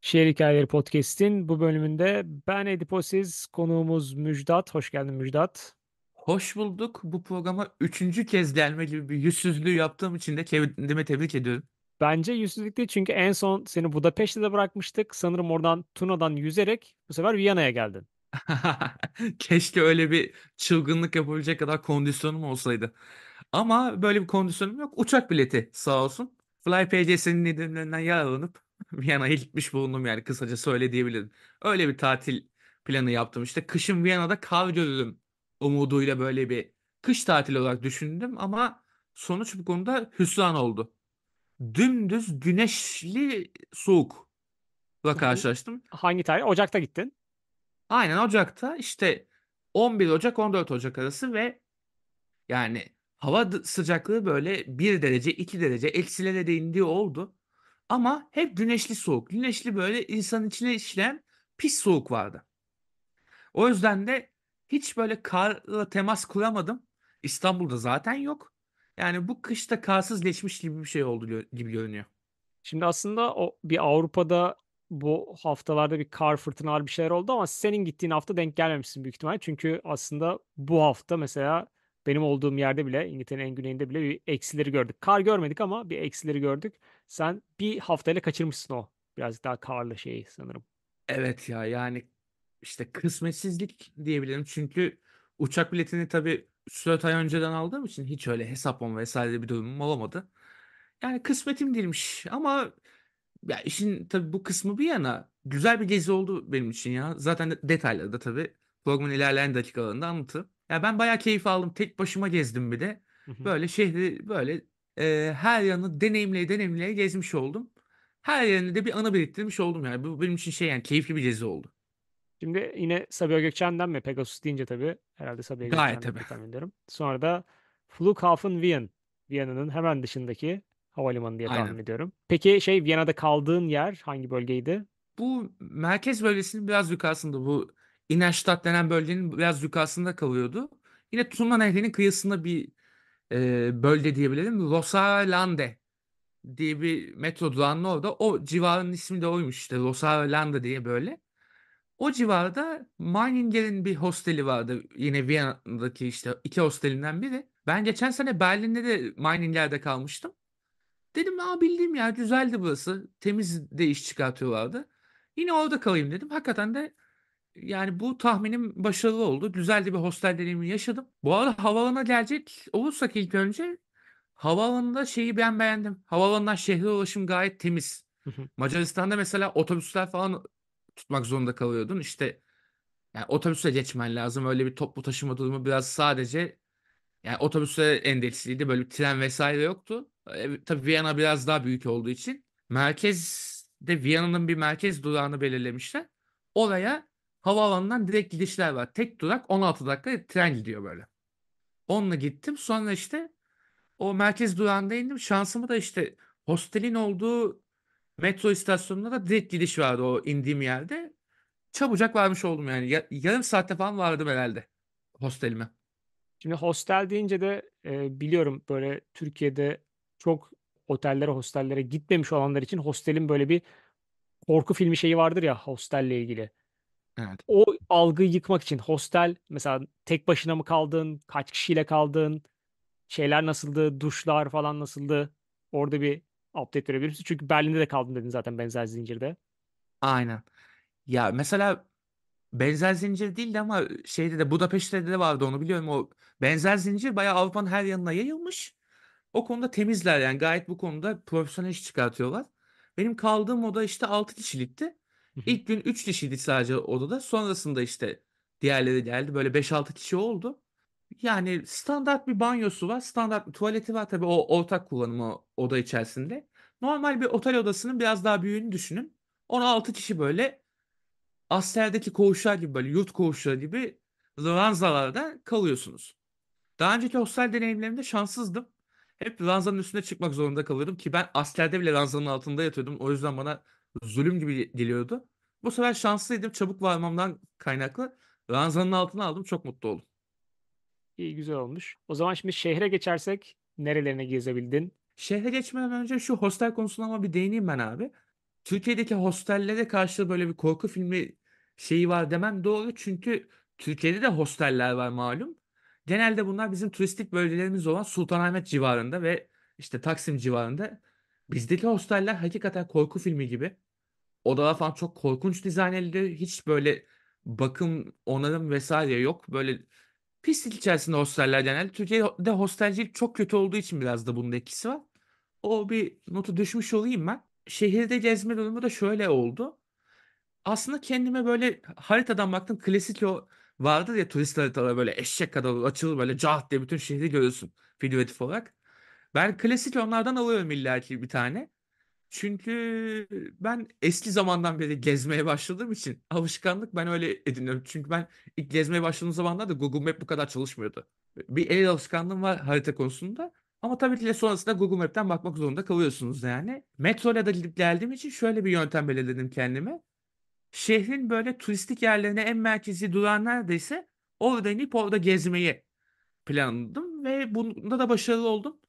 Şehir Hikayeleri Podcast'in bu bölümünde ben Ediposiz, konuğumuz Müjdat. Hoş geldin Müjdat. Hoş bulduk. Bu programa üçüncü kez gelme gibi bir yüzsüzlüğü yaptığım için de kendime tebrik ediyorum. Bence yüzsüzlük değil çünkü en son seni Budapeşte'de bırakmıştık. Sanırım oradan Tuna'dan yüzerek bu sefer Viyana'ya geldin. Keşke öyle bir çılgınlık yapabilecek kadar kondisyonum olsaydı. Ama böyle bir kondisyonum yok. Uçak bileti sağ olsun. FlyPC'sinin indirimlerinden yararlanıp Viyana'ya gitmiş bulundum yani kısaca öyle diyebilirim. Öyle bir tatil planı yaptım. İşte kışın Viyana'da kar görürüm umuduyla böyle bir kış tatili olarak düşündüm ama sonuç bu konuda hüsran oldu. Dümdüz güneşli soğukla Hangi, karşılaştım. hangi tarih? Ocak'ta gittin. Aynen Ocak'ta işte 11 Ocak 14 Ocak arası ve yani hava sıcaklığı böyle 1 derece 2 derece eksilere de indiği oldu. Ama hep güneşli soğuk. Güneşli böyle insanın içine işleyen pis soğuk vardı. O yüzden de hiç böyle karla temas kuramadım. İstanbul'da zaten yok. Yani bu kışta karsız geçmiş gibi bir şey oldu gibi görünüyor. Şimdi aslında o bir Avrupa'da bu haftalarda bir kar fırtınalar bir şeyler oldu ama senin gittiğin hafta denk gelmemişsin büyük ihtimal. Çünkü aslında bu hafta mesela benim olduğum yerde bile İngiltere'nin en güneyinde bile bir eksileri gördük. Kar görmedik ama bir eksileri gördük. Sen bir haftayla kaçırmışsın o birazcık daha karlı şeyi sanırım. Evet ya yani işte kısmetsizlik diyebilirim. Çünkü uçak biletini tabii 3-4 ay önceden aldığım için hiç öyle hesaplama vesaire bir durumum olamadı. Yani kısmetim değilmiş ama ya işin tabii bu kısmı bir yana güzel bir gezi oldu benim için ya. Zaten detayları da tabii programın ilerleyen dakikalarında anlatırım. Ya ben bayağı keyif aldım. Tek başıma gezdim bir de. Hı hı. Böyle şehri böyle her yanı deneyimleye deneyimleye gezmiş oldum. Her yerinde de bir anı biriktirmiş oldum yani. Bu benim için şey yani keyifli bir gezi oldu. Şimdi yine Sabiha Gökçen'den mi? Pegasus deyince tabii herhalde Sabiha Gayet Gökçen'dir tabii. diye tahmin ediyorum. Sonra da Flughafen Wien. Viyana'nın hemen dışındaki havalimanı diye tahmin Aynen. ediyorum. Peki şey Viyana'da kaldığın yer hangi bölgeydi? Bu merkez bölgesinin biraz yukarısında bu Innenstadt denen bölgenin biraz yukarısında kalıyordu. Yine Tuna Nehri'nin kıyısında bir bölge diyebilirim. Rosarlande diye bir metro durağının orada. O civarın ismi de oymuş işte Rosarlande diye böyle. O civarda Meininger'in bir hosteli vardı. Yine Viyana'daki işte iki hostelinden biri. Ben geçen sene Berlin'de de Meininger'de kalmıştım. Dedim aa bildiğim ya güzeldi burası. Temiz de iş çıkartıyorlardı. Yine orada kalayım dedim. Hakikaten de yani bu tahminim başarılı oldu. Güzel de bir hostel deneyimi yaşadım. Bu arada havaalanına gelecek olursak ilk önce havaalanında şeyi ben beğendim. Havaalanından şehre ulaşım gayet temiz. Hı hı. Macaristan'da mesela otobüsler falan tutmak zorunda kalıyordun. İşte yani otobüse geçmen lazım. Öyle bir toplu taşıma durumu biraz sadece yani otobüse endeksliydi. Böyle bir tren vesaire yoktu. Tabii Viyana biraz daha büyük olduğu için. Merkezde Viyana'nın bir merkez durağını belirlemişler. Oraya havaalanından direkt gidişler var. Tek durak 16 dakika tren gidiyor böyle. Onunla gittim. Sonra işte o merkez durağında indim. Şansımı da işte hostelin olduğu metro istasyonuna da direkt gidiş vardı o indiğim yerde. Çabucak varmış oldum yani. Yarım saatte falan vardım herhalde hostelime. Şimdi hostel deyince de biliyorum böyle Türkiye'de çok otellere, hostellere gitmemiş olanlar için hostelin böyle bir korku filmi şeyi vardır ya hostelle ilgili. Evet. O algıyı yıkmak için hostel mesela tek başına mı kaldın, kaç kişiyle kaldın, şeyler nasıldı, duşlar falan nasıldı? Orada bir update verebilir misin? Çünkü Berlin'de de kaldım dedin zaten benzer zincirde. Aynen. Ya mesela benzer zincir değildi ama şeyde de Budapeşte de vardı onu biliyorum. O benzer zincir bayağı Avrupa'nın her yanına yayılmış. O konuda temizler yani gayet bu konuda profesyonel iş çıkartıyorlar. Benim kaldığım oda işte 6 kişilikti. Hı hı. İlk gün 3 kişiydi sadece odada. Sonrasında işte diğerleri geldi. Böyle 5-6 kişi oldu. Yani standart bir banyosu var. Standart bir tuvaleti var tabii o ortak kullanımı oda içerisinde. Normal bir otel odasının biraz daha büyüğünü düşünün. 16 kişi böyle askerdeki koğuşlar gibi böyle yurt koğuşları gibi ranzalarda kalıyorsunuz. Daha önceki hostel deneyimlerimde şanssızdım. Hep ranzanın üstüne çıkmak zorunda kalıyordum ki ben askerde bile ranzanın altında yatıyordum. O yüzden bana zulüm gibi geliyordu. Bu sefer şanslıydım. Çabuk varmamdan kaynaklı ranzanın altına aldım. Çok mutlu oldum. İyi güzel olmuş. O zaman şimdi şehre geçersek nerelerine gezebildin? Şehre geçmeden önce şu hostel konusuna ama bir değineyim ben abi. Türkiye'deki hostellere karşı böyle bir korku filmi şeyi var demem doğru. Çünkü Türkiye'de de hosteller var malum. Genelde bunlar bizim turistik bölgelerimiz olan Sultanahmet civarında ve işte Taksim civarında. Bizdeki hosteller hakikaten korku filmi gibi. Odalar falan çok korkunç dizayn edildi. Hiç böyle bakım, onarım vesaire yok. Böyle pislik içerisinde hosteller genelde. Türkiye'de hostelcilik çok kötü olduğu için biraz da bunun etkisi var. O bir notu düşmüş olayım ben. Şehirde gezme durumu da şöyle oldu. Aslında kendime böyle haritadan baktım. Klasik o vardır ya, turist haritaları böyle eşek kadar olur, açılır böyle cah diye bütün şehri görürsün figüratif olarak. Ben klasik onlardan alıyorum illaki bir tane. Çünkü ben eski zamandan beri gezmeye başladığım için alışkanlık ben öyle ediniyorum. Çünkü ben ilk gezmeye başladığım zamanlarda Google Map bu kadar çalışmıyordu. Bir el alışkanlığım var harita konusunda. Ama tabii ki de sonrasında Google Map'ten bakmak zorunda kalıyorsunuz yani. Metro ile de gidip geldiğim için şöyle bir yöntem belirledim kendime. Şehrin böyle turistik yerlerine en merkezi duran neredeyse orada inip orada gezmeyi planladım ve bunda da başarılı oldum.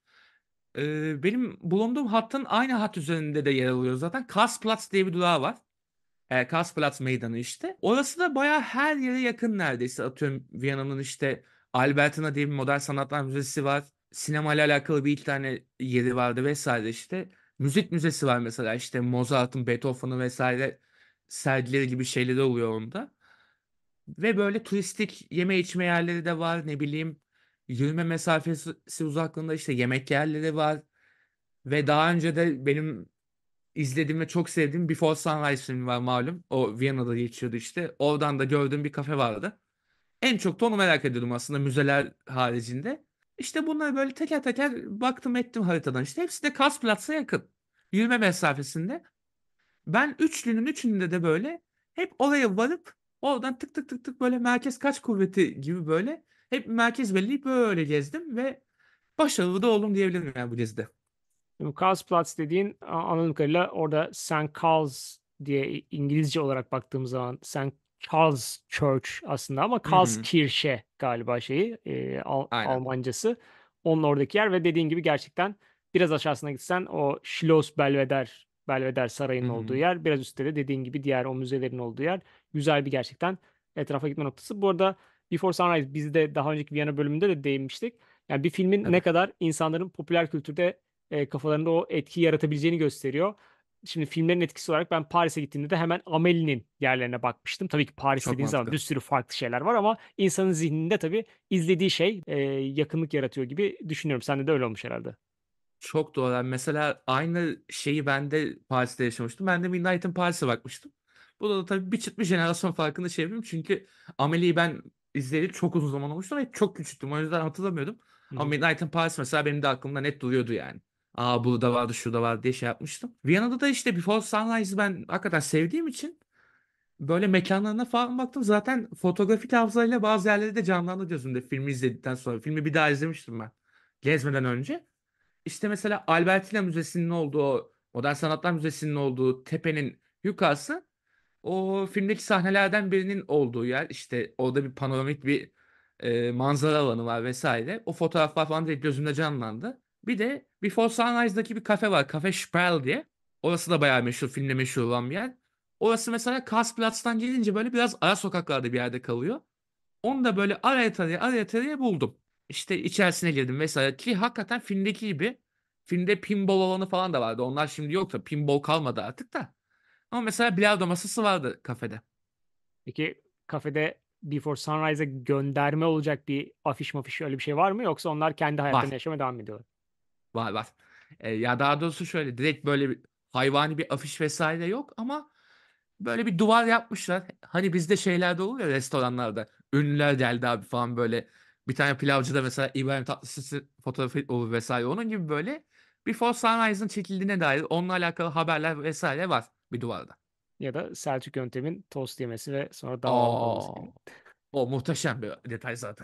Benim bulunduğum hattın aynı hat üzerinde de yer alıyor zaten. Karlsplatz diye bir durağı var. Karlsplatz meydanı işte. Orası da bayağı her yere yakın neredeyse. Atıyorum Viyana'nın işte Albertina diye bir modern sanatlar müzesi var. Sinema ile alakalı bir iki tane yeri vardı vesaire işte. Müzik müzesi var mesela, işte Mozart'ın, Beethoven'ın vesaire sergileri gibi şeyleri oluyor onda. Ve böyle turistik yeme içme yerleri de var, ne bileyim. Yürüme mesafesi uzaklığında işte yemek yerleri var. Ve daha önce de benim izlediğim ve çok sevdiğim Before Sunrise filmi var malum. O Viyana'da geçiyordu işte. Oradan da gördüğüm bir kafe vardı. En çok da onu merak ediyordum aslında, müzeler haricinde. İşte bunları böyle teker teker baktım ettim haritadan. İşte hepsi de Kasplatz'a yakın. Yürüme mesafesinde. Ben üçlünün üçünde de böyle hep oraya varıp oradan tık tık tık tık böyle merkez kaç kuvveti gibi böyle hep merkez belirleyip böyle gezdim ve başarılı da oldum diyebilirim yani bu gezide. Şimdi Karlsplatz dediğin anladığım kadarıyla orada St. Carl's diye İngilizce olarak baktığımız zaman St. Charles Church aslında ama Hı hı. Karlskirche galiba şeyi Aynen. Almancası. Onun oradaki yer ve dediğin gibi gerçekten biraz aşağısına gitsen o Schloss Belvedere Hı Sarayı'nın olduğu hı. yer. Biraz üstte de dediğin gibi diğer o müzelerin olduğu yer. Güzel bir gerçekten etrafa gitme noktası. Bu arada Before Sunrise biz de daha önceki Viyana bölümünde de değinmiştik. Yani bir filmin ne Evet. kadar insanların popüler kültürde kafalarında o etki yaratabileceğini gösteriyor. Şimdi filmlerin etkisi olarak ben Paris'e gittiğimde de hemen Amelie'nin yerlerine bakmıştım. Tabii ki Paris Çok dediğin zaman bir mantıklı. sürü farklı şeyler var ama insanın zihninde tabii izlediği şey yakınlık yaratıyor gibi düşünüyorum. Sende de öyle olmuş herhalde. Çok doğru. Yani mesela aynı şeyi ben de Paris'te yaşamıştım. Ben de Midnight in Paris'e bakmıştım. Bu da tabii bir çıt bir jenerasyon farkında şey yapayım. Çünkü Amelie'yi ben izleyeli çok uzun zaman olmuştu ve çok küçüktüm. O yüzden hatırlamıyordum. Hı Ama hı. Midnight in Paris mesela benim de aklımda net duruyordu yani. Aa, burada vardı, şurada vardı diye şey yapmıştım. Viyana'da da işte Before Sunrise'ı ben hakikaten sevdiğim için böyle mekanlarına falan baktım. Zaten fotoğrafik hafızayla bazı yerleri de canlandı gözümde filmi izledikten sonra. Filmi bir daha izlemiştim ben gezmeden önce. İşte mesela Albertina Müzesi'nin olduğu, o Modern Sanatlar Müzesi'nin olduğu tepenin yukarısı o filmdeki sahnelerden birinin olduğu yer. İşte orada bir panoramik bir manzara alanı var vesaire. O fotoğraflar falan direkt gözümde canlandı. Bir de Before Sunrise'daki bir kafe var. Kafe Sprell diye. Orası da bayağı meşhur, filmde meşhur olan bir yer. Orası mesela Karlsplatz'tan gelince böyle biraz ara sokaklarda bir yerde kalıyor. Onu da böyle araya taraya buldum. İşte içerisine girdim vesaire ki hakikaten filmdeki gibi. Filmde pinball alanı falan da vardı. Onlar şimdi yok da pinball kalmadı artık da. Ama mesela bilardo masası vardı kafede. Peki kafede Before Sunrise'a gönderme olacak bir afiş mafiş öyle bir şey var mı? Yoksa onlar kendi hayatlarını Var. yaşamaya devam ediyorlar? Var. Ya daha doğrusu şöyle direkt böyle bir hayvani bir afiş vesaire yok ama böyle bir duvar yapmışlar. Hani bizde şeylerde olur ya, restoranlarda. Ünlüler geldi abi falan böyle. Bir tane pilavcıda mesela İbrahim Tatlıses fotoğrafı olur vesaire. Onun gibi böyle Before Sunrise'ın çekildiğine dair onunla alakalı haberler vesaire var bir duvarda. Ya da Selçuk Yöntem'in tost yemesi ve sonra davalanır olması Aa, gibi. o muhteşem bir detay zaten.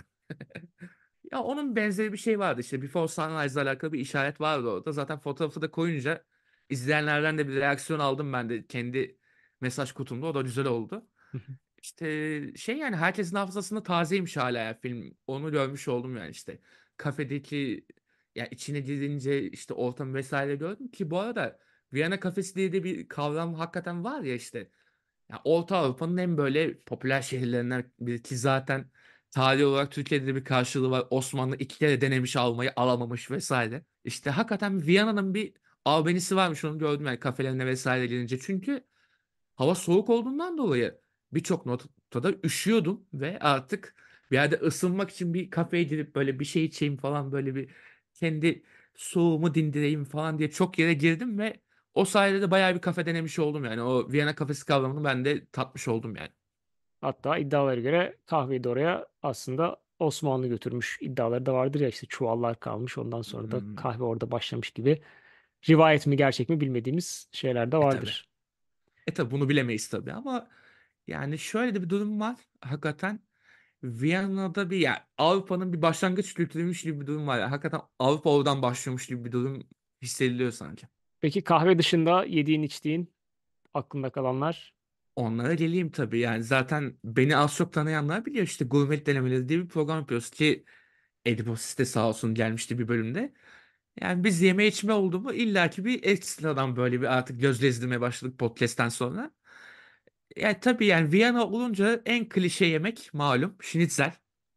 Ya onun benzeri bir şey vardı işte, Before Sunrise'la alakalı bir işaret vardı orada. Zaten fotoğrafı da koyunca izleyenlerden de bir reaksiyon aldım ben de kendi mesaj kutumda. O da güzel oldu. İşte şey yani herkesin hafızasında tazeymiş hala ya film. Onu görmüş oldum yani işte. Kafedeki ya içine girince işte ortam vesaire gördüm ki bu arada Viyana kafesi diye de bir kavram hakikaten var ya işte. Ya Orta Avrupa'nın en böyle popüler şehirlerinden biri ki zaten tarih olarak Türkiye'de de bir karşılığı var. Osmanlı iki kere denemiş almayı alamamış vesaire. İşte hakikaten Viyana'nın bir albenisi varmış onu gördüm yani kafelerine vesaire gelince. Çünkü hava soğuk olduğundan dolayı birçok noktada üşüyordum ve artık bir yerde ısınmak için bir kafeye gidip böyle bir şey içeyim falan böyle bir kendi soğuğumu dindireyim falan diye çok yere girdim ve o sayede de bayağı bir kafe denemiş oldum yani. O Viyana kafesi kavramını ben de tatmış oldum yani. Hatta iddialara göre kahveyi de oraya aslında Osmanlı götürmüş iddiaları da vardır ya, işte çuvallar kalmış ondan sonra da Hmm. kahve orada başlamış gibi, rivayet mi gerçek mi bilmediğimiz şeyler de Tabii. vardır. Tabii bunu bilemeyiz tabii ama yani şöyle de bir durum var. Hakikaten Viyana'da bir ya Avrupa'nın bir başlangıç kültürüymüş gibi bir durum var. Ya. Hakikaten Avrupa oradan başlıyormuş gibi bir durum hissediliyor sanki. Peki kahve dışında yediğin içtiğin aklında kalanlar? Onlara geleyim tabii. Yani zaten beni az çok tanıyanlar biliyor işte Gurmelik Denemeleri diye bir program yapıyoruz ki Ediposiste sağ olsun gelmişti bir bölümde. Yani biz yeme içme oldu mu illaki bir ekstradan böyle bir artık göz gezdirmeye başladık podcast'ten sonra. Yani tabii yani Viyana olunca en klişe yemek malum şnitzel.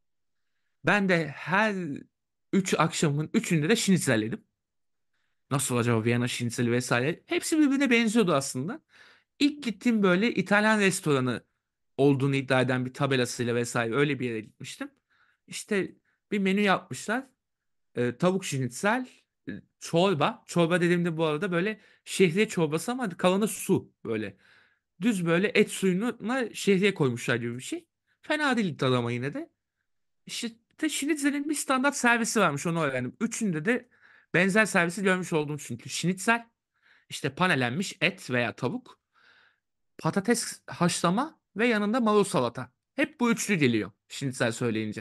Ben de her 3 akşamın üçünde de şnitzel yedim. Nasıl acaba Viyana şnitzeli vesaire. Hepsi birbirine benziyordu aslında. İlk gittiğim böyle İtalyan restoranı olduğunu iddia eden bir tabelasıyla vesaire öyle bir yere gitmiştim. İşte bir menü yapmışlar. Tavuk şinitsel, çorba. Çorba dediğimde bu arada böyle şehriye çorbası ama kalanı su böyle. Düz böyle et suyuna şehriye koymuşlar gibi bir şey. Fena değil tadı ama yine de. İşte şinitzelin bir standart servisi varmış onu öğrendim. Üçünde de benzer servisi görmüş oldum çünkü. Şinitzel işte panelenmiş et veya tavuk, patates haşlama ve yanında marul salata. Hep bu üçlü geliyor şinitzel söyleyince.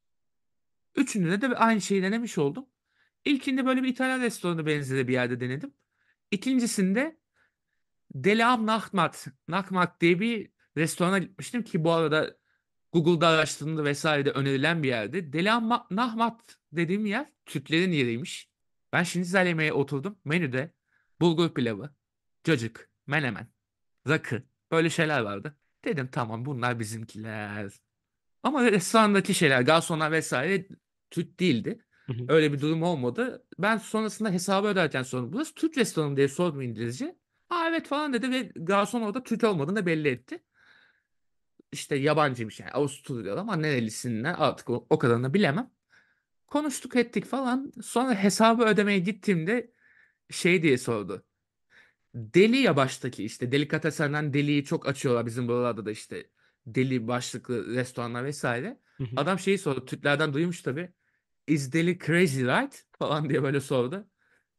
Üçünde de aynı şeyi denemiş oldum. İlkinde böyle bir İtalyan restoranı benzeri bir yerde denedim. İkincisinde Delam Nahmat diye bir restorana gitmiştim ki bu arada Google'da araştırdığımda vesaire de önerilen bir yerdi. Delam Nahmat dediğim yer Türklerin yeriymiş. Ben şinitzel yemeğe oturdum. Menüde bulgur pilavı, cacık, menemen, rakı böyle şeyler vardı. Dedim tamam bunlar bizimkiler. Ama restorandaki şeyler, garsonlar vesaire Türk değildi. Hı hı. Öyle bir durum olmadı. Ben sonrasında hesabı öderken sordum. Burası Türk restoranı diye sordum İngilizce. Aa evet falan dedi ve garson orada Türk olmadığını da belli etti. İşte yabancıymış yani Avusturyalı ama nerelisinden artık o kadarını bilemem. Konuştuk ettik falan. Sonra hesabı ödemeye gittiğimde şey diye sordu. Deli ya baştaki işte delikatesenden deliyi çok açıyorlar bizim buralarda da işte deli başlıklı restoranlar vesaire. Hı hı. Adam şeyi sordu Türklerden duymuş tabii. Is deli crazy right? Falan diye böyle sordu.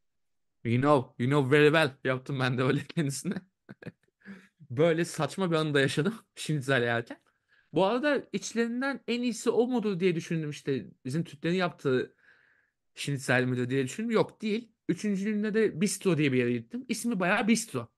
You know very well yaptım ben de öyle kendisine. Böyle saçma bir anı yaşadım şinitzel yerken. Bu arada içlerinden en iyisi o mudur diye düşündüm işte bizim Türklerin yaptığı şinitzel midir diye düşündüm. Yok değil. Üçüncülüğünde de Bistro diye bir yere gittim. İsmi bayağı Bistro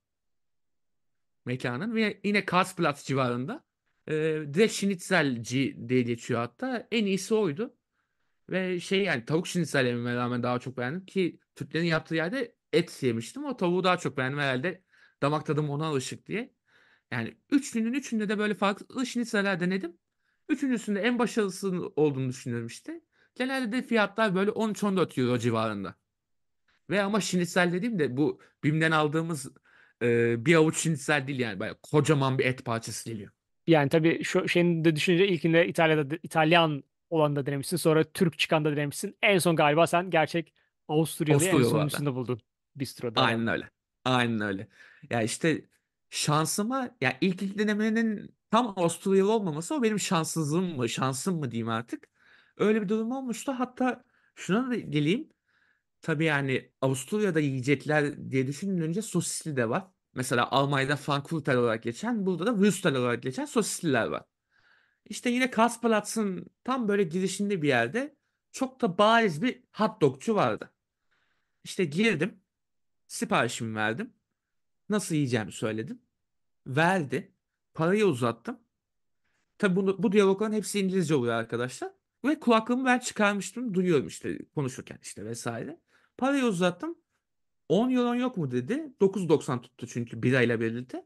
mekanın ve yine Karlsplatz civarında. Direkt Schnitzelci diye geçiyor hatta. En iyisi oydu. Ve şey yani tavuk şinitsel yememe rağmen daha çok beğendim ki Türklerin yaptığı yerde et yemiştim. O tavuğu daha çok beğendim herhalde. Damak tadım ona alışık diye. Yani üçünün üçünde de böyle farklı şnitzeller denedim. Üçüncüsünde en başarılısı olduğunu düşünüyorum işte. Genelde de fiyatlar böyle 13-14 euro civarında. Ve ama şinitsel dediğim de bu BİM'den aldığımız bir avuç şinitsel değil yani. Bayağı kocaman bir et parçası geliyor. Yani tabii şu şeyini de düşününce ilkinde İtalyan olan da denemişsin. Sonra Türk çıkan da denemişsin. En son galiba sen gerçek Avusturyalı'yı en Avusturyalılardan. sonuncusunda buldun. Bistro'da Aynen herhalde. öyle. Aynen öyle. Ya işte şansıma ya ilk denemenin tam Avusturyalı olmaması o benim şanssızlığım mı, şansım mı diyeyim artık. Öyle bir durum olmuştu. Hatta şuna da geleyim. Tabii yani Avusturya'da yiyecekler diye düşününce sosisli de var. Mesela Almanya'da Frankfurter olarak geçen, burada da Würstel olarak geçen sosisliler var. İşte yine Kasplatz'ın tam böyle girişinde bir yerde çok da bariz bir hot dogçu vardı. İşte girdim, siparişimi verdim. Nasıl yiyeceğimi söyledim. Verdi. Parayı uzattım. Tabii bu diyalogların hepsi İngilizce oluyor arkadaşlar. Ve kulaklığımı ben çıkarmıştım. Duyuyorum işte konuşurken işte vesaire. Parayı uzattım. 10 euron yok mu dedi. 9,90 tuttu çünkü birayla birlikte.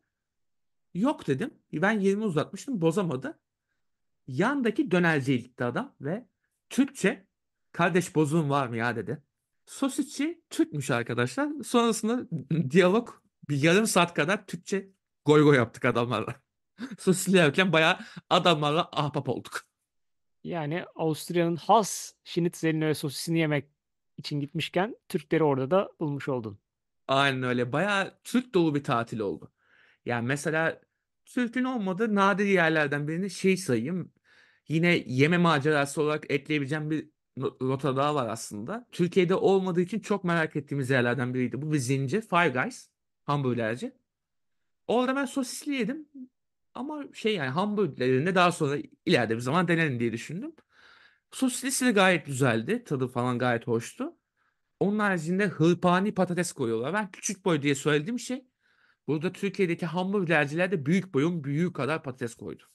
Yok dedim. Ben 20 uzatmıştım, bozamadı. Yandaki dönerciye gitti adam ve Türkçe, kardeş bozuğun var mı ya dedi. Sosisçi Türkmüş arkadaşlar. Sonrasında diyalog bir yarım saat kadar Türkçe goy goy yaptık adamlarla. Sosisli yerken bayağı adamlarla ahbap olduk. Yani Avusturya'nın has schnitzelini ve sosisini yemek için gitmişken Türkleri orada da bulmuş oldun. Aynen öyle. Bayağı Türk dolu bir tatil oldu. Yani mesela Türk'ün olmadığı nadir yerlerden birini şey sayayım. Yine yeme macerası olarak ekleyebileceğim bir rota daha var aslında. Türkiye'de olmadığı için çok merak ettiğimiz yerlerden biriydi. Bu bir zincir. Five Guys. Hamburgerci. Orada ben sosisli yedim. Ama şey yani hamburgerlerini daha sonra ileride bir zaman denerim diye düşündüm. Sosislisi de gayet güzeldi. Tadı falan gayet hoştu. Onun haricinde hırpani patates koyuyorlar. Ben küçük boy diye söylediğim şey, burada Türkiye'deki hamburgerciler de büyük boyun büyüğü kadar patates koydu.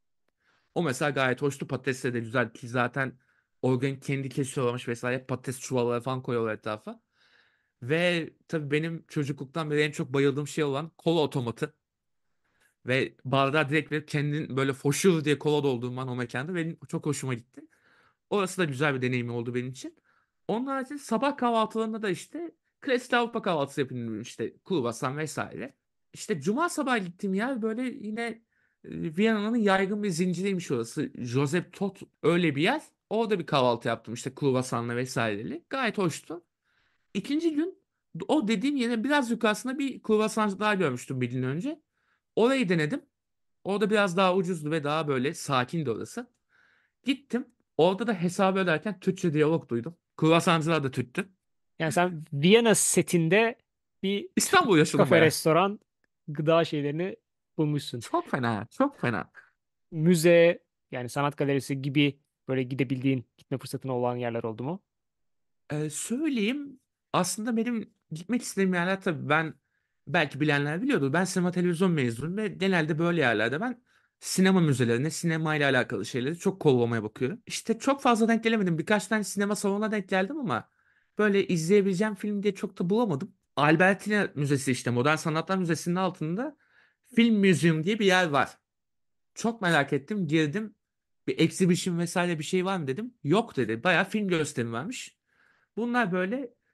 O mesela gayet hoştu. Patatesleri de güzel ki zaten organik kendi kesiyorlarmış vesaire. Patates çuvalları falan koyuyorlar etrafa. Ve tabii benim çocukluktan beri en çok bayıldığım şey olan kola otomatı. Ve bardağı direkt verip kendin böyle foşur diye kola doldurman o mekanda benim çok hoşuma gitti. Orası da güzel bir deneyim oldu benim için. Onun haricinde sabah kahvaltılarında da işte klasik Avrupa kahvaltısı yapıyorum, işte kruvasan vesaire. İşte cuma sabah gittiğim yer böyle yine Viyana'nın yaygın bir zinciriymiş orası. Josep Tot öyle bir yer. Orada bir kahvaltı yaptım işte kruvasanla vesaireli. Gayet hoştu. İkinci gün o dediğim yere biraz yukarısında bir kruvasancı daha görmüştüm bir gün önce. Orayı denedim. Orada biraz daha ucuzdu ve daha böyle sakindi orası. Gittim. Orada da hesabı öderken Türkçe diyalog duydum. Kruvasancılar da Türktü. Yani sen Viyana setinde bir Türk İstanbul yaşadım kafe, baya. restoran, gıda şeylerini bulmuşsun. Çok fena, çok fena. Müze, yani sanat galerisi gibi böyle gidebildiğin, gitme fırsatın olan yerler oldu mu? Söyleyeyim, aslında benim gitmek istediğim yerler, tabii ben, belki bilenler biliyordur. Ben sinema televizyon mezunuyum ve genelde böyle yerlerde ben sinema müzelerine, sinema ile alakalı şeyleri çok kollamaya bakıyorum. İşte çok fazla denk gelemedim. Birkaç tane sinema salonuna denk geldim ama böyle izleyebileceğim film diye çok da bulamadım. Albertina Müzesi, işte Modern Sanatlar Müzesi'nin altında Film Museum diye bir yer var. Çok merak ettim. Girdim. Bir exhibition vesaire bir şey var mı dedim. Yok dedi. Bayağı film gösterimi varmış. Bunlar böyle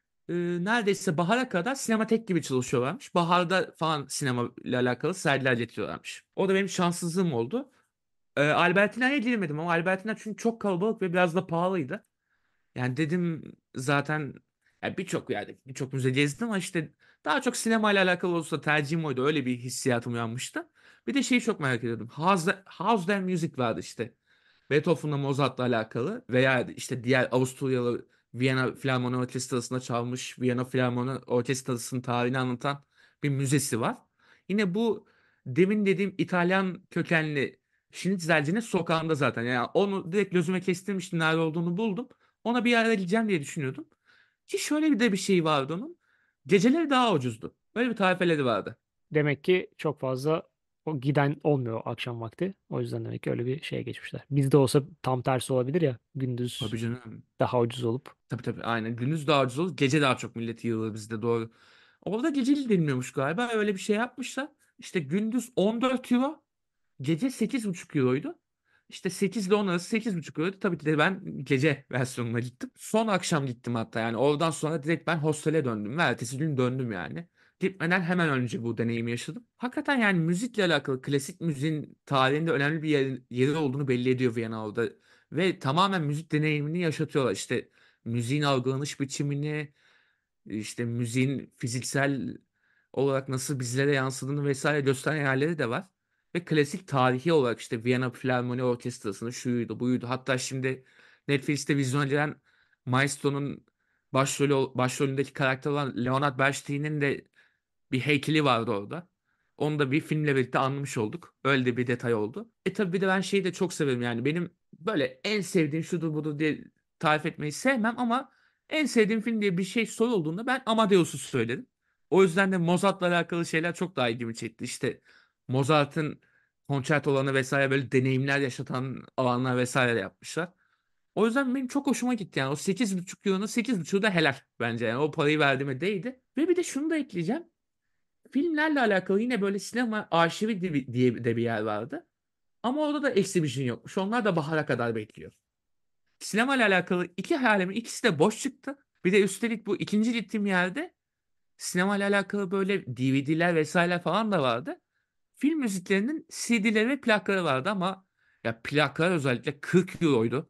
neredeyse bahara kadar sinematek gibi çalışıyorlarmış. Baharda falan sinema ile alakalı sergiler getiriyorlarmış. O da benim şanssızlığım oldu. Albertina'ya giremedim ama Albertina çünkü çok kalabalık ve biraz da pahalıydı. Yani dedim zaten, yani birçok yerde birçok müze gezdim ama işte daha çok sinema ile alakalı olsa tercihim oydu. Öyle bir hissiyatım uyanmıştı. Bir de şeyi çok merak ediyordum. House Their Music vardı işte. Beethoven'la Mozart'la alakalı veya işte diğer Avusturyalı Viyana Filarmoni Orkestrası'nda çalmış Viyana Filarmoni Orkestrası'nın tarihini anlatan bir müzesi var. Yine bu demin dediğim İtalyan kökenli Schnitzelci'nin sokağında zaten. Yani onu direkt gözüme kestirmiştim, nerede olduğunu buldum. Ona bir ara gideceğim diye düşünüyordum. Ki şöyle bir de bir şey vardı onun. Geceleri daha ucuzdu. Böyle bir tarifeleri vardı. Demek ki çok fazla o giden olmuyor akşam vakti. O yüzden demek ki öyle bir şeye geçmişler. Bizde olsa tam tersi olabilir ya. Gündüz Tabii canım. daha ucuz olup. Tabii tabii, aynen. Gündüz daha ucuz olur. Gece daha çok millet yığılır bizde, doğru. Orada geceli deniliyormuş galiba. Öyle bir şey yapmışlar. İşte gündüz 14 euro. Gece 8,5 euroydu. İşte 8 ile 10 arası 8,5 euroydu. Tabii ki de ben gece versiyonuna gittim. Son akşam gittim hatta, yani oradan sonra direkt ben hostele döndüm ve ertesi gün döndüm yani. Gitmeden hemen önce bu deneyimi yaşadım. Hakikaten yani müzikle alakalı klasik müziğin tarihinde önemli bir yeri olduğunu belli ediyor Viyana orada. Ve tamamen müzik deneyimini yaşatıyorlar. İşte müziğin algılanış biçimini, işte müziğin fiziksel olarak nasıl bizlere yansıdığını vesaire gösteren yerleri de var. Ve klasik tarihi olarak işte Viyana Filarmoni Orkestrası'nın şuydu buydu. Hatta şimdi Netflix'te vizyona giren Maestro'nun başrolündeki karakter olan Leonard Bernstein'in de bir heykeli vardı orada. Onu da bir filmle birlikte anmış olduk. Öyle de bir detay oldu. Tabii bir de ben şeyi de çok severim yani. Benim böyle en sevdiğim şudur budur diye tarif etmeyi sevmem ama en sevdiğim film diye bir şey sorulduğunda ben Amadeus'u söylerim. O yüzden de Mozart'la alakalı şeyler çok daha ilgimi çekti. İşte Mozart'ın konçertolarını vesaire böyle deneyimler yaşatan alanlar vesaire yapmışlar. O yüzden benim çok hoşuma gitti yani. O 8,5 euronun 8,5'u da helal bence. Yani o parayı verdiğime değdi. Ve bir de şunu da ekleyeceğim. Filmlerle alakalı yine böyle sinema arşivi diye de bir yer vardı. Ama orada da exhibition yokmuş. Onlar da bahara kadar bekliyor. Sinema ile alakalı iki hayalimin ikisi de boş çıktı. Bir de üstelik bu ikinci gittiğim yerde sinema ile alakalı böyle DVD'ler vesaireler falan da vardı. Film müziklerinin CD'leri ve plakları vardı ama ya plaklar özellikle 40 euroydu.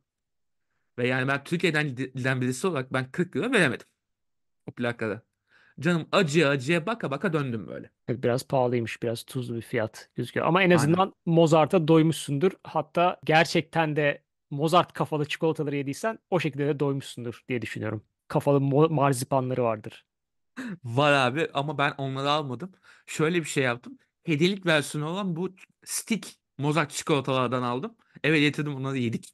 Ve yani ben Türkiye'den giden birisi olarak ben 40 euro veremedim o plaklara. Canım acıya acıya baka baka döndüm böyle. Evet, biraz pahalıymış, biraz tuzlu bir fiyat gözüküyor. Ama en Aynen. azından Mozart'a doymuşsundur. Hatta gerçekten de Mozart kafalı çikolataları yediysen o şekilde de doymuşsundur diye düşünüyorum. Kafalı marzipanları vardır. Var abi ama ben onları almadım. Şöyle bir şey yaptım. Hediyelik versiyonu olan bu stick Mozart çikolatalardan aldım. Eve getirdim onları yedik.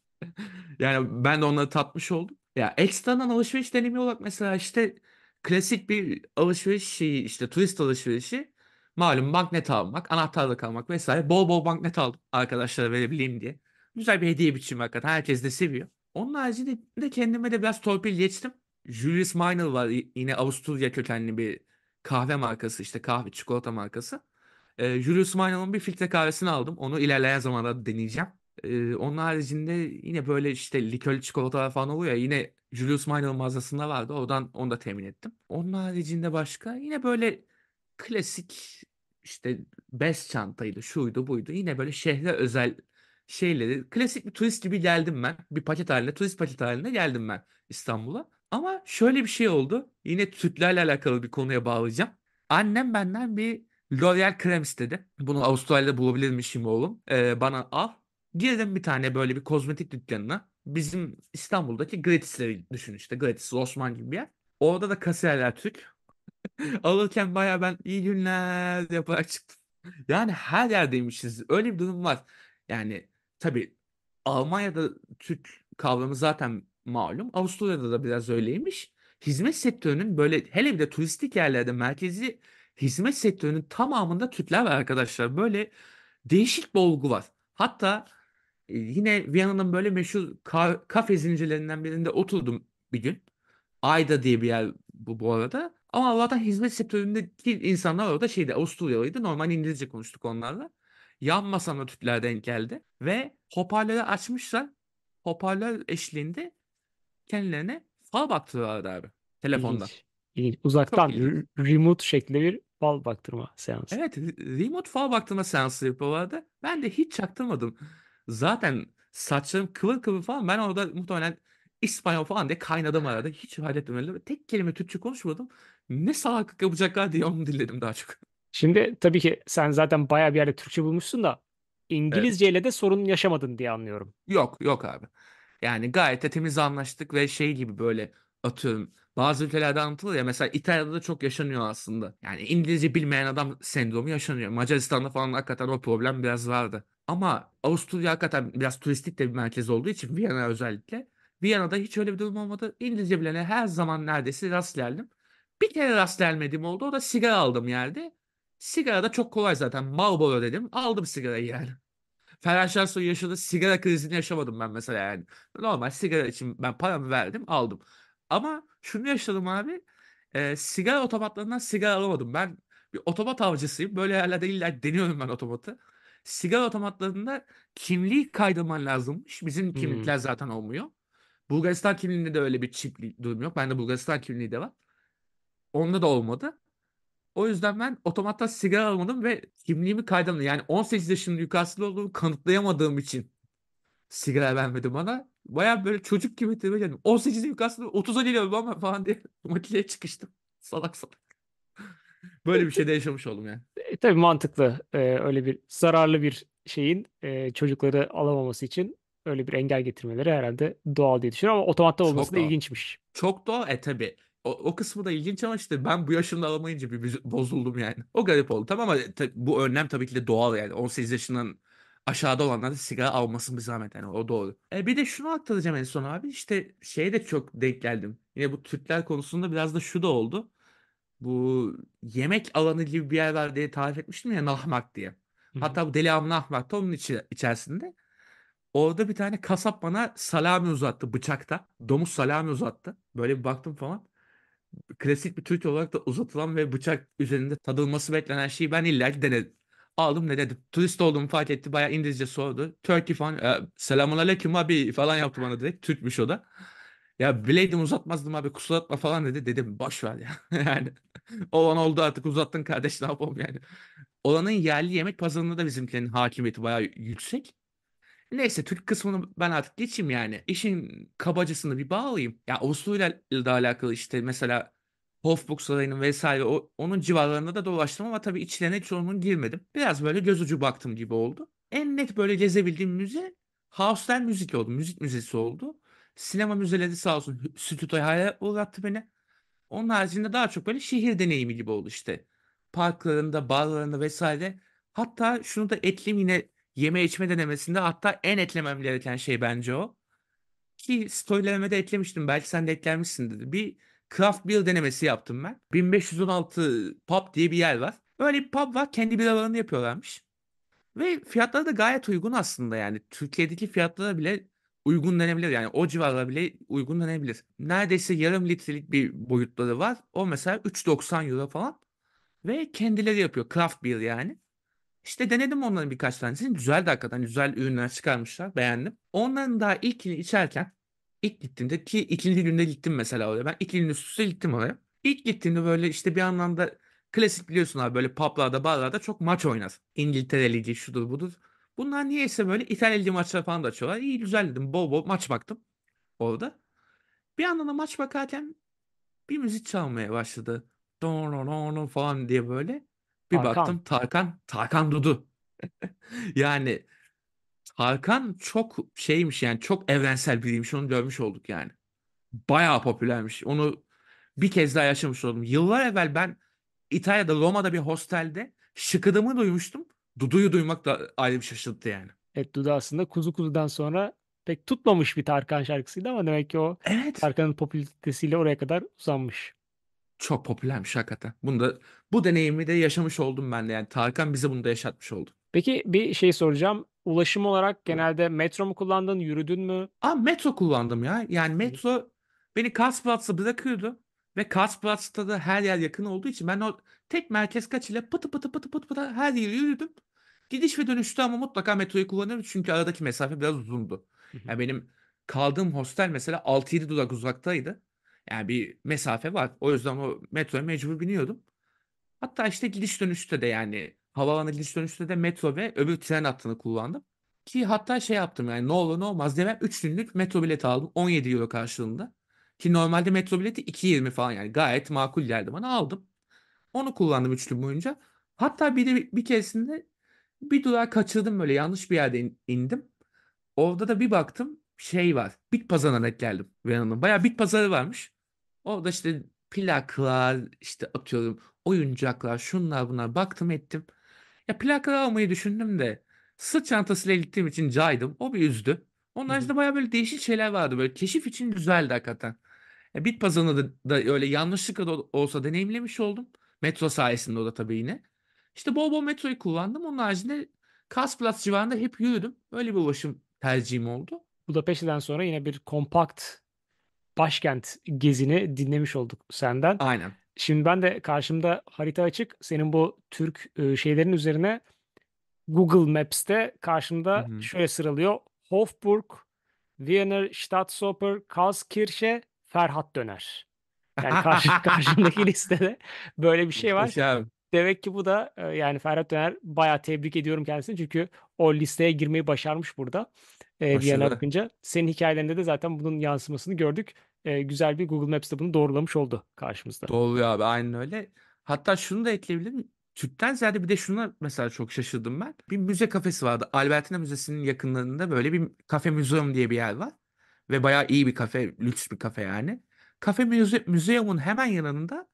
Yani ben de onları tatmış oldum. Ya ekstradan alışveriş deneyimi olarak mesela işte klasik bir alışveriş şeyi işte turist alışverişi. Malum banknet almak, anahtarlık almak vesaire. Bol bol banknet aldım arkadaşlara verebileyim diye. Güzel bir hediye biçimi hakikaten. Herkes de seviyor. Onun haricinde de kendime de biraz torpil geçtim. Julius Minor var yine Avusturya kökenli bir kahve markası işte kahve çikolata markası. Julius Minor'un bir filtre kahvesini aldım. Onu ilerleyen zamanlarda deneyeceğim. Onun haricinde yine böyle işte likörlü çikolatalar falan oluyor ya yine Julius Minor mağazasında vardı. Oradan onu da temin ettim. Onun haricinde başka yine böyle klasik işte bez çantaydı şuydu buydu. Yine böyle şehre özel şeyleri klasik bir turist gibi geldim ben. Bir paket halinde turist paket halinde geldim ben İstanbul'a. Ama şöyle bir şey oldu. Yine Türklerle alakalı bir konuya bağlayacağım. Annem benden bir L'Oreal krem istedi. Bunu Avustralya'da bulabilirmişim oğlum. Bana al. Girdim bir tane böyle bir kozmetik dükkanına. Bizim İstanbul'daki Gratis'leri düşün işte. Gratis, Rossmann gibi bir yer. Orada da kasiyerler Türk. Alırken baya ben iyi günler yaparak çıktım. Yani her yerdeymişiz. Öyle bir durum var. Yani tabii Almanya'da Türk kavramı zaten malum. Avusturya'da da biraz öyleymiş. Hizmet sektörünün böyle hele bir de turistik yerlerde merkezi hizmet sektörünün tamamında Türkler var arkadaşlar. Böyle değişik bir olgu var. Hatta yine Viyana'nın böyle meşhur kafe zincirlerinden birinde oturdum bir gün. Ayda diye bir yer bu arada. Ama Allah'tan hizmet sektöründeki insanlar orada şeydi Avusturyalıydı. Normal İngilizce konuştuk onlarla. Yan masamda Türkler denk geldi. Ve hoparlörü açmışlar. Hoparlör eşliğinde kendilerine fal baktırıyorlardı abi. Telefondan. İlginç. İlginç. Çok Uzaktan ilginç. remote şeklinde bir bal baktırma seansı. Evet, remote fal baktırma seansı yapıyorlardı. Ben de hiç çaktırmadım. Zaten saçlarım kıvır kıvır falan. Ben orada muhtemelen İspanyol falan diye kaynadım arada. Hiç halletmedim. Tek kelime Türkçe konuşmadım. Ne salaklık yapacaklar diye onu dinledim daha çok. Şimdi tabii ki sen zaten bayağı bir yerde Türkçe bulmuşsun da Evet. İngilizceyle de sorun yaşamadın diye anlıyorum. Yok yok abi. Yani gayet de temiz anlaştık ve şey gibi böyle atıyorum. Bazı ülkelerde anlatılır ya mesela İtalya'da da çok yaşanıyor aslında. Yani İngilizce bilmeyen adam sendromu yaşanıyor. Macaristan'da falan hakikaten o problem biraz vardı. Ama Avusturya hakikaten biraz turistik de bir merkez olduğu için Viyana özellikle. Viyana'da hiç öyle bir durum olmadı. İngilizce bilene her zaman neredeyse rast geldim. Bir kere rast gelmediğim oldu. O da sigara aldım yerde. Sigara da çok kolay zaten. Marlboro dedim. Aldım sigarayı yani. Ferhan Şahsoy yaşadığı sigara krizini yaşamadım ben mesela yani. Normal sigara için ben paramı verdim aldım. Ama şunu yaşadım abi. Sigara otomatlarından sigara alamadım. Ben bir otomat avcısıyım. Böyle yerlerde illa deniyorum ben otomatı. Sigara otomatlarında kimliği kaydırman lazımmış. Bizim Hmm. kimlikler zaten olmuyor. Bulgaristan kimliğinde de öyle bir çip durum yok. Bende Bulgaristan kimliği de var. Onda da olmadı. O yüzden ben otomattan sigara almadım ve kimliğimi kaydırmadım. Yani 18 yaşının yukarısında olduğumu kanıtlayamadığım için sigara vermedi bana. Baya böyle çocuk gibi tepeme geldim. 18'in yukarısında 30'a geliyorum ama falan diye makineye çıkıştım. Salak salak. Böyle bir şey de yaşamış oldum yani. Tabii mantıklı. Öyle bir zararlı bir şeyin çocukları alamaması için öyle bir engel getirmeleri herhalde doğal diye düşünüyorum ama otomatta olması Çok da doğal. ilginçmiş. Çok doğal. Tabii. O kısmı da ilginç ama işte ben bu yaşımda alamayınca bir bozuldum yani. O garip oldu. Tamam ama bu önlem tabii ki de doğal yani. 18 yaşından aşağıda olanlar da sigara almasın bir zahmet yani. O doğru. Bir de şunu aktaracağım en son abi. İşte şeye de çok denk geldim. Yine bu Türkler konusunda biraz da şu da oldu. Bu yemek alanı gibi bir yer var diye tarif etmiştim ya Nahmak diye. Hı hı. Hatta bu Deli Avni Nahmak da onun içerisinde. Orada bir tane kasap bana salami uzattı bıçakta. Domuz salami uzattı. Böyle bir baktım falan. Klasik bir Türk olarak da uzatılan ve bıçak üzerinde tadılması beklenen şeyi ben illa ki denedim. Aldım ne dedim. Turist olduğumu fark etti. Bayağı İngilizce sordu. Turkey falan. Selamun aleyküm abi falan yaptı bana direkt. Türkmüş o da. Ya bileydim uzatmazdım abi kusura bakma falan dedi. Dedim boş ver ya. Yani olan oldu artık uzattın kardeş ne yapalım yani. Oranın yerli yemek pazarında da bizimkilerin hakimiyeti bayağı yüksek. Neyse Türk kısmını ben artık geçeyim yani. İşin kabacısını bir bağlayayım. Ya Oslo'yla da alakalı işte mesela Hofburg Sarayı'nın vesaire onun civarlarında da dolaştım ama tabii içlerine çoğunun girmedim. Biraz böyle göz ucu baktım gibi oldu. En net böyle gezebildiğim müze Hausler Müzik oldu. Müzik müzesi oldu. Sinema müzeleri sağ olsun stüdyoya hayal uğrattı beni. Onun haricinde daha çok böyle şehir deneyimi gibi oldu işte. Parklarında, barlarında vesaire. Hatta şunu da ekleyeyim yine yeme içme denemesinde hatta en eklemem gereken şey bence o. Ki storylerime de eklemiştim. Belki sen de eklenmişsindir. Bir craft beer denemesi yaptım ben. 1516 Pub diye bir yer var. Öyle bir pub var. Kendi biralarını yapıyorlarmış. Ve fiyatları da gayet uygun aslında yani. Türkiye'deki fiyatlara bile uygun denebilir. Yani o civarlara bile uygun denebilir. Neredeyse yarım litrelik bir boyutları var. O mesela 3,90 euro falan. Ve kendileri yapıyor. Craft beer yani. İşte denedim onların birkaç tanesini. Güzeldi hakikaten. Güzel ürünler çıkarmışlar. Beğendim. Onların daha ilkini içerken ilk gittiğimde ki ikinci günde gittim mesela oraya. Ben iki gün üst üste gittim oraya. İlk gittiğimde böyle işte bir anlamda klasik biliyorsun abi böyle publarda barlarda çok maç oynar. İngiltere Ligi şudur budur. Bunlar niyeyse böyle İtalya Ligi maçları falan da açıyorlar. İyi güzel dedim. Bol bol maç baktım orada. Bir yandan da maç bakarken bir müzik çalmaya başladı. Don don don falan diye böyle. Bir Tarkan. baktım Tarkan Dudu. Yani Tarkan çok şeymiş yani çok evrensel biriymiş onu görmüş olduk yani. Bayağı popülermiş. Onu bir kez daha yaşamış oldum. Yıllar evvel ben İtalya'da Roma'da bir hostelde şıkıdımı duymuştum. Dudu'yu duymak da ayrı bir şaşırttı yani. Evet, Duda aslında Kuzu Kuzu'dan sonra pek tutmamış bir Tarkan şarkısıydı ama demek ki o Evet. Tarkan'ın popülaritesiyle oraya kadar uzanmış. Çok popülermiş hakikaten. Bu deneyimi de yaşamış oldum ben de yani. Tarkan bize bunu da yaşatmış oldu. Peki bir şey soracağım. Ulaşım olarak genelde metro mu kullandın, yürüdün mü? Aa metro kullandım ya. Yani Hı metro beni Karlsplatz'a bırakıyordu. Ve Karlsplatz'ta da her yer yakın olduğu için ben o tek merkez kaç ile pıtı pıtı pıtı pıtı pıtı her yeri yürüdüm. Gidiş ve dönüşte ama mutlaka metroyu kullanıyorum çünkü aradaki mesafe biraz uzundu. hı. Yani benim kaldığım hostel mesela 6-7 durak uzaktaydı. Yani bir mesafe var. O yüzden o metroya mecbur biniyordum. Hatta işte gidiş dönüşte de yani havaalanı gidiş dönüşte de metro ve öbür tren hattını kullandım. Ki hatta şey yaptım yani ne olur ne olmaz diye ben 3 günlük metro bileti aldım 17 euro karşılığında. Ki normalde metro bileti 2,20 falan yani gayet makul geldi bana aldım. Onu kullandım 3 gün boyunca. Hatta bir keresinde bir durağı kaçırdım böyle yanlış bir yerde indim. Orada da bir baktım şey var. Bit pazarına denk geldim. Viyana'nın. Bayağı bit pazarı varmış. Orada işte plaklar, işte atıyorum oyuncaklar, şunlar bunlar baktım ettim. Ya plakları almayı düşündüm de sırt çantasıyla gittiğim için caydım. O bir üzdü. Onun Hı hı. haricinde bayağı böyle değişik şeyler vardı. Böyle keşif için güzeldi hakikaten. Ya bit pazarını da öyle yanlışlıkla da olsa deneyimlemiş oldum. Metro sayesinde o da tabii yine. İşte bol bol metroyu kullandım. Onun haricinde Kasplatz civarında hep yürüdüm. Öyle bir ulaşım tercihim oldu. Budapeşte'den sonra yine bir kompakt başkent gezini dinlemiş olduk senden. Aynen. Şimdi ben de karşımda harita açık. Senin bu Türk şeylerin üzerine Google Maps'te Hı karşımda hı. şöyle sıralıyor. Hofburg, Wiener Staatsoper, Karlskirche, Ferhat Döner. Yani karşımdaki listede böyle bir şey var. Muhteşem. Demek ki bu da yani Ferhat Döner bayağı tebrik ediyorum kendisini. Çünkü o listeye girmeyi başarmış burada. Viyana Başarı. bakınca. Senin hikayelerinde de zaten bunun yansımasını gördük. Güzel bir Google Maps'te bunu doğrulamış oldu karşımızda. Doğru abi aynen öyle. Hatta şunu da ekleyebilirim. Türk'ten ziyade bir de şuna mesela çok şaşırdım ben. Bir müze kafesi vardı. Albertina Müzesi'nin yakınlarında böyle bir kafe müzeum diye bir yer var. Ve bayağı iyi bir kafe, lüks bir kafe yani. Müzeumun hemen yanında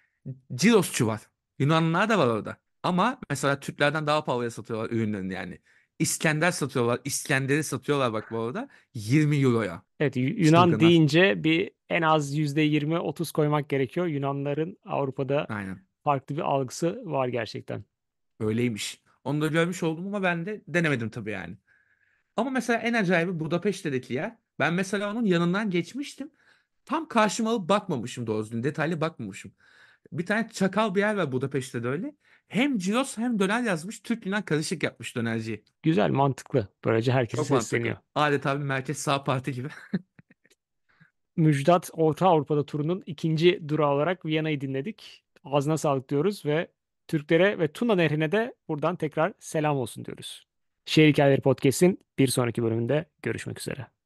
Cirosçu var. Yunanlılar da var orada. Ama mesela Türklerden daha pahalıya satıyorlar ürünlerini yani. İskender satıyorlar. İskender'i satıyorlar bak bu arada. 20 euroya. Evet, Yunan Çılgınlar. deyince bir en az %20-30 koymak gerekiyor. Yunanların Avrupa'da Aynen. farklı bir algısı var gerçekten. Öyleymiş. Onu da görmüş oldum ama ben de denemedim tabii yani. Ama mesela en acayibi Budapeşte'deki yer. Ben mesela onun yanından geçmiştim. Tam karşıma alıp bakmamışım doğru düzgün. Detaylı bakmamışım. Bir tane çakal bir yer var Budapeşte de öyle. Hem Ciros hem döner yazmış. Türk Yunan karışık yapmış dönerciyi. Güzel, mantıklı. Böylece herkese Çok sesleniyor. mantıklı. Adeta bir merkez sağ parti gibi. Müjdat Orta Avrupa'da turunun ikinci durağı olarak Viyana'yı dinledik. Ağzına sağlık diyoruz ve Türklere ve Tuna Nehri'ne de buradan tekrar selam olsun diyoruz. Şehir Hikayeleri Podcast'in bir sonraki bölümünde görüşmek üzere.